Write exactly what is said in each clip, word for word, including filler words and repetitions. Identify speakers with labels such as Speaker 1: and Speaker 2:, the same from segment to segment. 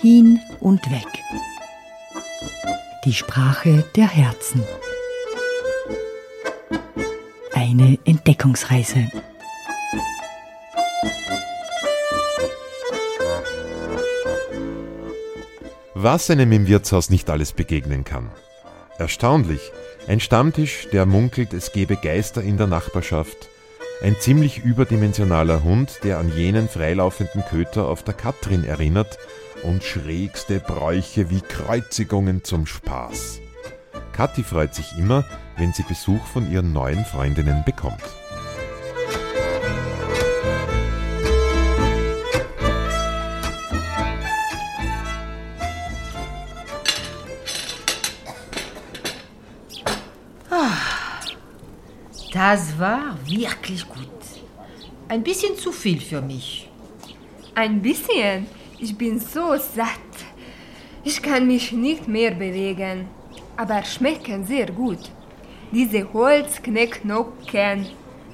Speaker 1: hin und weg. Die Sprache der Herzen. Eine Entdeckungsreise.
Speaker 2: Was einem im Wirtshaus nicht alles begegnen kann. Erstaunlich, ein Stammtisch, der munkelt, es gebe Geister in der Nachbarschaft. Ein ziemlich überdimensionaler Hund, der an jenen freilaufenden Köter auf der Katrin erinnert, und schrägste Bräuche wie Kreuzigungen zum Spaß. Kathi freut sich immer, wenn sie Besuch von ihren neuen Freundinnen bekommt.
Speaker 3: Das war wirklich gut. Ein bisschen zu viel für mich.
Speaker 4: Ein bisschen? Ich bin so satt. Ich kann mich nicht mehr bewegen. Aber schmecken sehr gut. Diese Holzknäckknochen.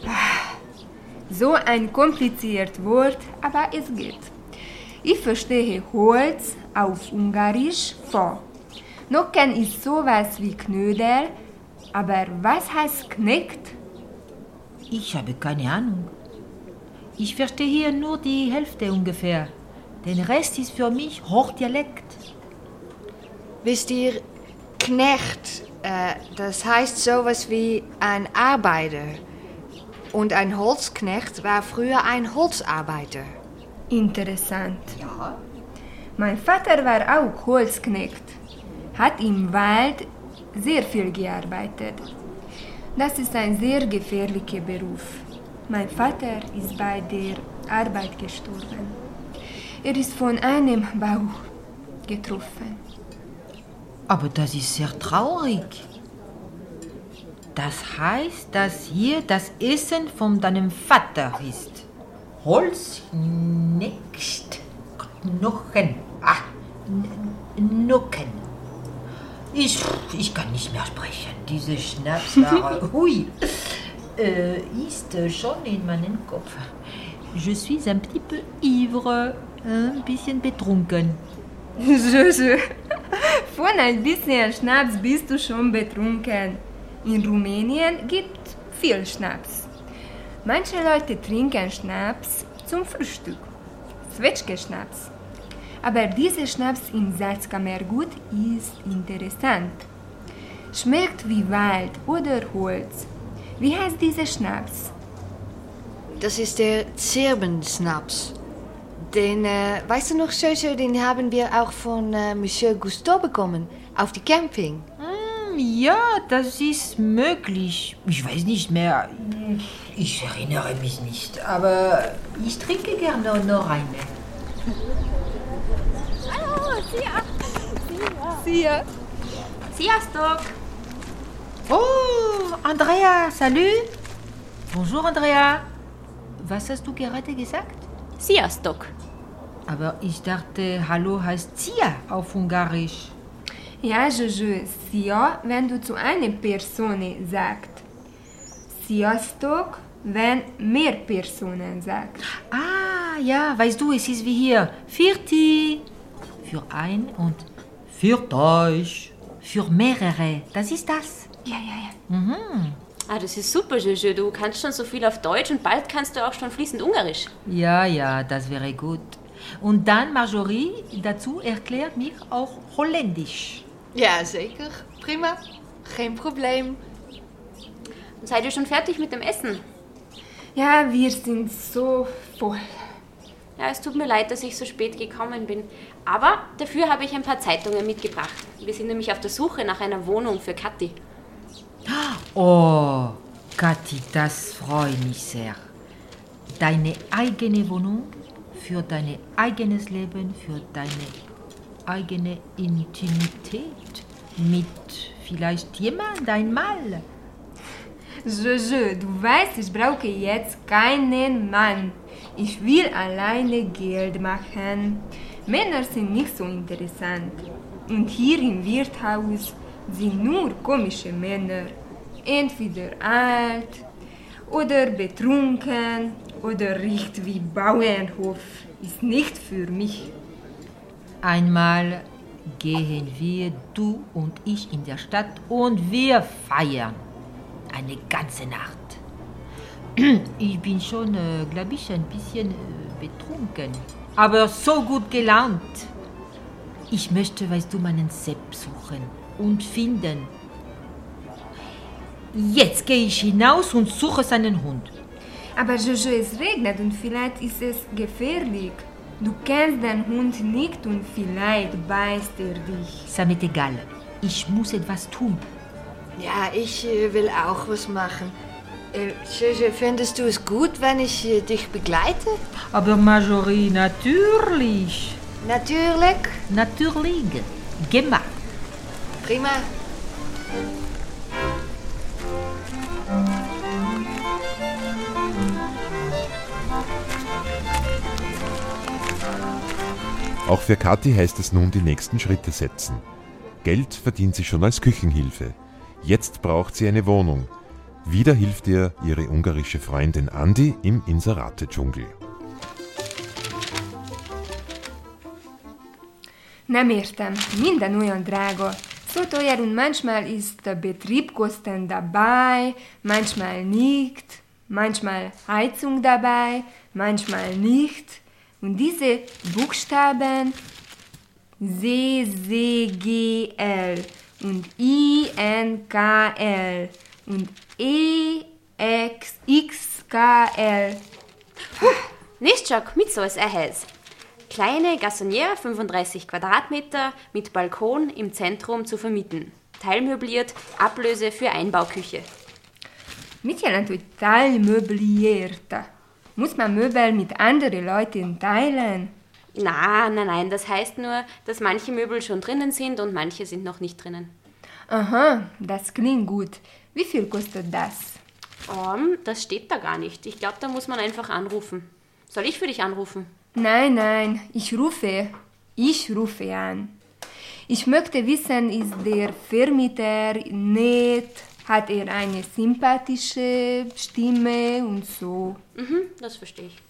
Speaker 4: So ein kompliziertes Wort, aber es geht. Ich verstehe Holz auf Ungarisch vor. Knochen ist sowas wie Knödel, aber was heißt kneckt?
Speaker 3: Ich habe keine Ahnung. Ich verstehe hier nur die Hälfte ungefähr. Den Rest ist für mich Hochdialekt.
Speaker 5: Wisst ihr, Knecht, äh, das heißt sowas wie ein Arbeiter. Und ein Holzknecht war früher ein Holzarbeiter.
Speaker 4: Interessant.
Speaker 3: Ja.
Speaker 4: Mein Vater war auch Holzknecht, hat im Wald sehr viel gearbeitet. Das ist ein sehr gefährlicher Beruf. Mein Vater ist bei der Arbeit gestorben. Er ist von einem Bau getroffen.
Speaker 3: Aber das ist sehr traurig. Das heißt, dass hier das Essen von deinem Vater ist. Holzknecht, Knochen. Ah, Knochen. Ich, ich kann nicht mehr sprechen. Diese Schnapsware, hui, äh, ist schon in meinem Kopf. Je suis un petit peu ivre, ein bisschen betrunken.
Speaker 4: Je, je. Von ein bisschen Schnaps bist du schon betrunken. In Rumänien gibt es viel Schnaps. Manche Leute trinken Schnaps zum Frühstück. Zwetschge-Schnaps. Aber dieser Schnaps im Salzkammergut ist interessant. Schmeckt wie Wald oder Holz. Wie heißt dieser Schnaps?
Speaker 5: Das ist der Zirbenschnaps. Den, äh, weißt du noch, Jojo, den haben wir auch von äh, Monsieur Gusteau bekommen, auf die Camping.
Speaker 3: Mm, ja, das ist möglich. Ich weiß nicht mehr. Ich erinnere mich nicht, aber ich trinke gerne noch eine.
Speaker 6: Hallo, Sia.
Speaker 4: Sia.
Speaker 6: Sziasztok!
Speaker 3: Oh, Andrea, salut. Bonjour, Andrea. Was hast du gerade gesagt?
Speaker 6: Sziasztok!
Speaker 3: Aber ich dachte, Hallo heißt Sia auf Ungarisch.
Speaker 4: Ja, Jojo, Sia, wenn du zu einer Person sagst. Sziasztok, wenn mehr Personen sagt.
Speaker 3: Ah, ja, weißt du, es ist wie hier. Vierti. Für ein und für euch. Für mehrere. Das ist das.
Speaker 4: Ja, ja, ja.
Speaker 3: Mhm.
Speaker 6: Ah, das ist super, Jojo. Du kannst schon so viel auf Deutsch und bald kannst du auch schon fließend Ungarisch.
Speaker 3: Ja, ja, das wäre gut. Und dann, Marjorie, dazu erklärt mich auch Holländisch.
Speaker 5: Ja, zeker. Prima. Geen probleem.
Speaker 6: Und seid ihr schon fertig mit dem Essen?
Speaker 4: Ja, wir sind so voll.
Speaker 6: Ja, es tut mir leid, dass ich so spät gekommen bin. Aber dafür habe ich ein paar Zeitungen mitgebracht. Wir sind nämlich auf der Suche nach einer Wohnung für Kathi.
Speaker 3: Oh, Kathi, das freut mich sehr. Deine eigene Wohnung für dein eigenes Leben, für deine eigene Intimität mit vielleicht jemand einmal.
Speaker 4: Jojo, du weißt, ich brauche jetzt keinen Mann. Ich will alleine Geld machen. Männer sind nicht so interessant. Und hier im Wirtshaus sind nur komische Männer. Entweder alt oder betrunken oder riecht wie Bauernhof. Ist nicht für mich.
Speaker 3: Einmal gehen wir, du und ich, in der Stadt und wir feiern. Eine ganze Nacht. Ich bin schon, äh, glaube ich, ein bisschen äh, betrunken. Aber so gut gelaunt. Ich möchte, weißt du, meinen Sepp suchen und finden. Jetzt gehe ich hinaus und suche seinen Hund.
Speaker 4: Aber Jojo, es regnet und vielleicht ist es gefährlich. Du kennst den Hund nicht und vielleicht beißt er dich.
Speaker 3: Samet egal. Ich muss etwas tun.
Speaker 5: Ja, ich äh, will auch was machen. Äh, Jojo, findest du es gut, wenn ich äh, dich begleite?
Speaker 3: Aber Marjorie, natürlich.
Speaker 5: Natürlich.
Speaker 3: Natürlich. Geh mal.
Speaker 5: Prima.
Speaker 2: Auch für Kathi heißt es nun, die nächsten Schritte setzen. Geld verdient sie schon als Küchenhilfe. Jetzt braucht sie eine Wohnung. Wieder hilft ihr ihre ungarische Freundin Andi im Inserate-Dschungel.
Speaker 4: Nem értem, minden olyan drága. So teuer und manchmal ist Betriebskosten dabei, manchmal nicht, manchmal Heizung dabei, manchmal nicht. Und diese Buchstaben C, C, G, L und I, N, K, L und E, X, X, K, L.
Speaker 6: Niszczak, mit so ist ehhez. Kleine Gassoniere, fünfunddreißig Quadratmeter, mit Balkon im Zentrum zu vermieten. Teilmöbliert, Ablöse für Einbauküche.
Speaker 4: Mit jelent, hogy teilmöblierte? Muss man Möbel mit anderen Leuten teilen?
Speaker 6: Na, nein, nein, das heißt nur, dass manche Möbel schon drinnen sind und manche sind noch nicht drinnen.
Speaker 4: Aha, das klingt gut. Wie viel kostet das?
Speaker 6: Um, das steht da gar nicht. Ich glaube, da muss man einfach anrufen. Soll ich für dich anrufen?
Speaker 4: Nein, nein, ich rufe. Ich rufe an. Ich möchte wissen, ist der Vermieter nett? Hat er eine sympathische Stimme und so?
Speaker 6: Mhm, das verstehe ich.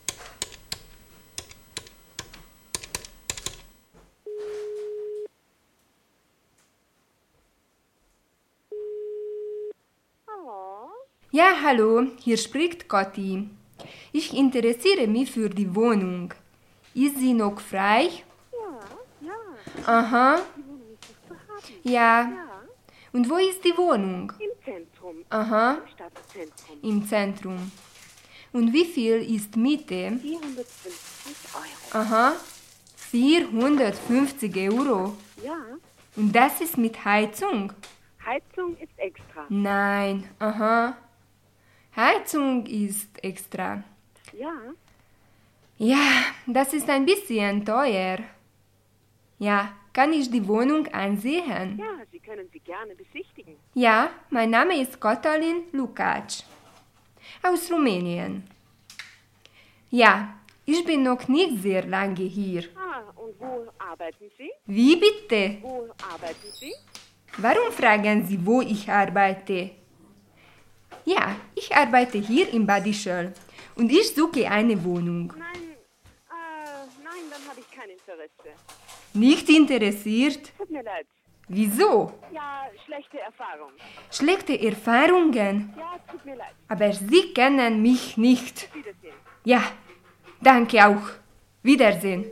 Speaker 4: Ja, hallo, hier spricht Kathi. Ich interessiere mich für die Wohnung. Ist sie noch frei?
Speaker 7: Ja, ja.
Speaker 4: Aha,
Speaker 7: Die Wohnung ist noch zu haben.
Speaker 4: ja.
Speaker 7: Ja,
Speaker 4: Und wo ist die Wohnung?
Speaker 7: im Zentrum.
Speaker 4: Aha,
Speaker 7: Im Stadtzentrum.
Speaker 4: im Zentrum. Und wie viel ist Miete?
Speaker 7: vierhundertfünfzig Euro.
Speaker 4: Aha, vierhundertfünfzig Euro.
Speaker 7: Ja,
Speaker 4: Und das ist mit Heizung?
Speaker 7: Heizung ist extra.
Speaker 4: Nein, aha. Heizung ist extra.
Speaker 7: Ja,
Speaker 4: Ja, das ist ein bisschen teuer. Ja, kann ich die Wohnung ansehen?
Speaker 7: ja, Sie können sie gerne besichtigen.
Speaker 4: Ja, mein Name ist Katalin Lukács. Aus Rumänien. Ja, ich bin noch nicht sehr lange hier.
Speaker 7: Ah, und wo arbeiten Sie?
Speaker 4: Wie bitte?
Speaker 7: Wo arbeiten Sie?
Speaker 4: Warum fragen Sie, wo ich arbeite? Ja, ich arbeite hier in Bad Ischl und ich suche eine Wohnung.
Speaker 7: Nein, äh, nein, dann habe ich kein Interesse.
Speaker 4: Nicht interessiert?
Speaker 7: Tut mir leid.
Speaker 4: Wieso?
Speaker 7: Ja, schlechte Erfahrung.
Speaker 4: Schlechte Erfahrungen?
Speaker 7: Ja, tut mir leid.
Speaker 4: Aber Sie kennen mich nicht.
Speaker 7: Wiedersehen.
Speaker 4: Ja, danke auch. Wiedersehen.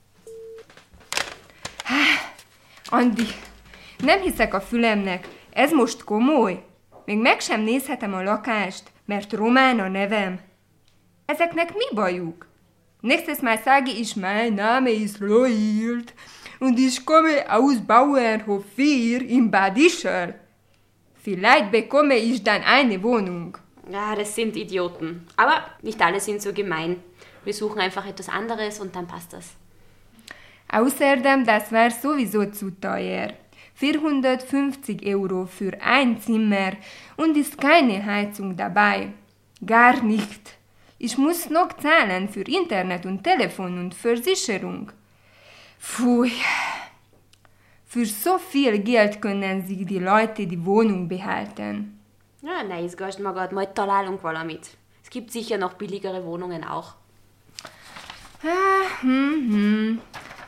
Speaker 4: Andi, nem hiszek a fülemnek. Ez most komoly. Még meg sem nézhetem a lakást, mert román a nevem. Ezeknek mi bajuk? Nächstes Mal sage ich, mein Name ist Loild und ich komme aus Bauernhof vier in Bad Ischl. Vielleicht bekomme ich dann eine Wohnung.
Speaker 6: Ja, das sind Idioten. Aber nicht alle sind so gemein. Wir suchen einfach etwas anderes und dann passt das.
Speaker 4: Außerdem, das war sowieso zu teuer. vierhundertfünfzig Euro für ein Zimmer und ist keine Heizung dabei. Gar nicht. Ich muss noch zahlen für Internet und Telefon und Versicherung. Pfui. Für so viel Geld können sich die Leute die Wohnung behalten.
Speaker 6: Ja, ne izgasd magad, majd találunk valamit. Es gibt sicher noch billigere Wohnungen auch.
Speaker 4: Ah, hm, hm.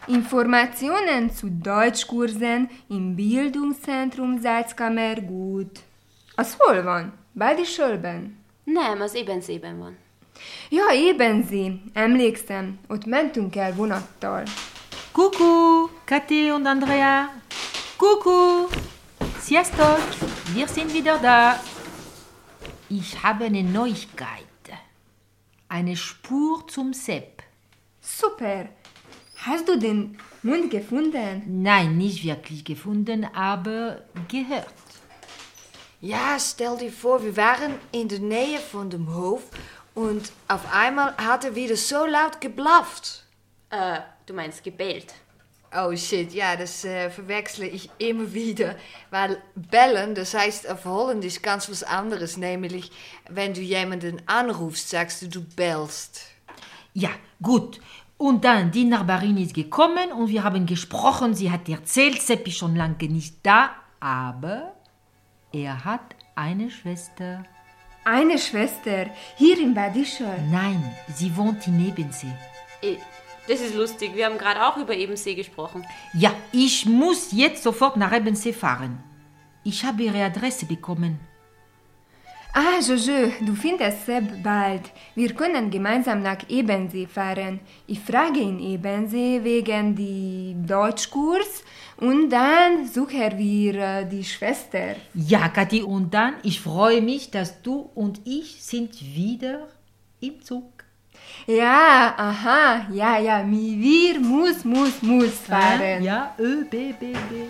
Speaker 4: Informationen zu Deutschkursen im Bildungszentrum Salzkammer gut. Az hol van? Bádisölben?
Speaker 6: Nem, az Ebenszében van.
Speaker 4: Ja, Ebensee. Emlékszem, ott mentünk el vonattal.
Speaker 8: Coucou, Kathi und Andrea. Coucou. Sziasztok, wir sind wieder da. Ich habe eine Neuigkeit. Eine Spur zum Sepp.
Speaker 4: Super. Hast du den Mund gefunden?
Speaker 8: Nein, nicht wirklich gefunden, aber gehört.
Speaker 5: Ja, stell dir vor, wir waren in der Nähe von dem Hof und auf einmal hat er wieder so laut geblafft.
Speaker 6: Äh, du meinst gebellt.
Speaker 5: Oh shit, ja, das äh, verwechsle ich immer wieder. Weil bellen, das heißt auf Holländisch ganz was anderes. Nämlich, wenn du jemanden anrufst, sagst du, du bellst.
Speaker 8: Ja, gut. Und dann, die Nachbarin ist gekommen und wir haben gesprochen. Sie hat erzählt, Sepp ist schon lange nicht da, aber er hat eine Schwester.
Speaker 4: Eine Schwester, hier in Badischl.
Speaker 8: Nein, sie wohnt in Ebensee.
Speaker 6: Eh, Das ist lustig, wir haben gerade auch über Ebensee gesprochen.
Speaker 8: Ja, ich muss jetzt sofort nach Ebensee fahren. Ich habe ihre Adresse bekommen.
Speaker 4: Ah, Jojo, du findest Sepp bald. Wir können gemeinsam nach Ebensee fahren. Ich frage in Ebensee wegen die Deutschkurs und dann suchen wir äh, die Schwester.
Speaker 8: Ja, Kathi, und dann, ich freue mich, dass du und ich sind wieder im Zug.
Speaker 4: Ja, aha, ja, ja, mi wir muss, muss, muss fahren.
Speaker 8: Ja, Ö, B, B, B.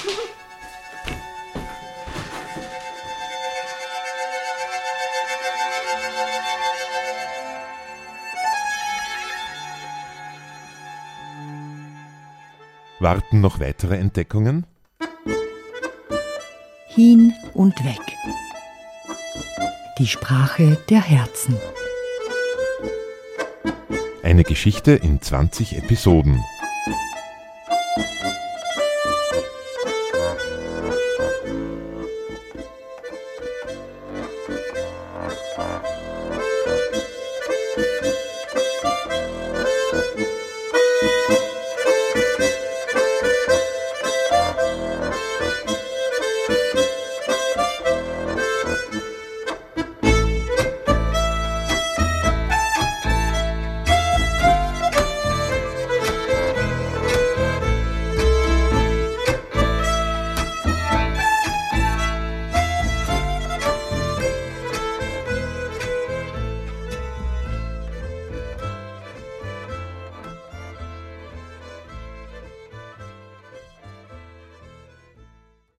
Speaker 2: Warten noch weitere Entdeckungen?
Speaker 1: Hin und weg. Die Sprache der Herzen.
Speaker 2: Eine Geschichte in zwanzig Episoden.